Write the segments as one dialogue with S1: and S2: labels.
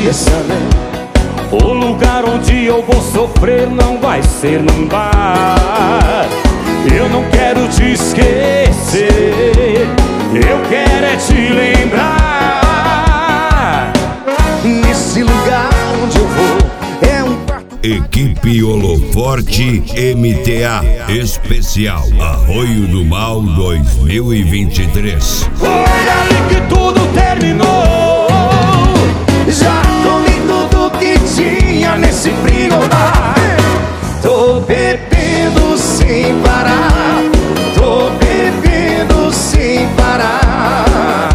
S1: O lugar onde eu vou sofrer não vai ser num bar. Eu não quero te esquecer, eu quero é te lembrar.
S2: Nesse lugar onde eu vou é um quarto.
S3: Equipe Holoforte MTA Especial Arroio do Mal 2023.
S1: Foi ali que tudo terminou.
S2: Já comi tudo que tinha nesse frigobar. Tô bebendo sem parar. Tô bebendo sem parar.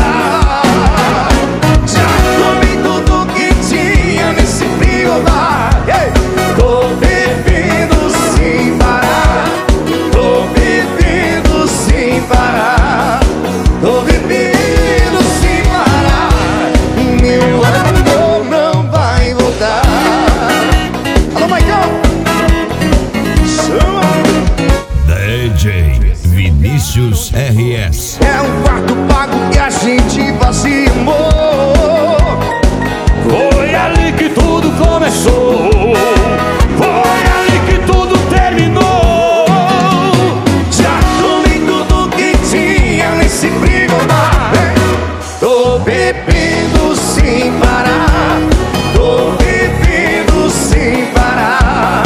S2: Já comi tudo que tinha nesse frigobar. Tô bebendo sem parar. Tô bebendo sem parar. Tô bebendo sem parar. Meu amor não vai voltar. Alô, Maicon!
S3: DJ Vinícius RS.
S2: É um quarto pago que a gente vazia, amor.
S1: Foi ali que tudo começou. Foi ali que tudo terminou.
S2: Já comi tudo que tinha nesse frigobar. Tô bebendo sem parar. Tô bebendo sem parar.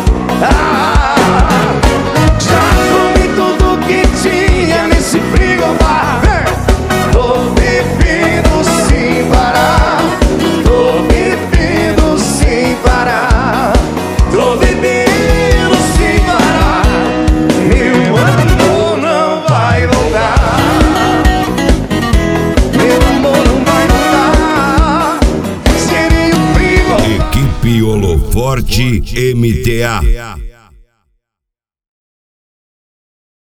S2: Já comi tudo que tinha nesse frigobar. Tô bebendo sem parar. Tô bebendo sem parar. Tô bebendo sem parar. Meu amor não vai voltar. Meu amor não vai voltar. Seria o frigo.
S3: Equipe Holoforte MTA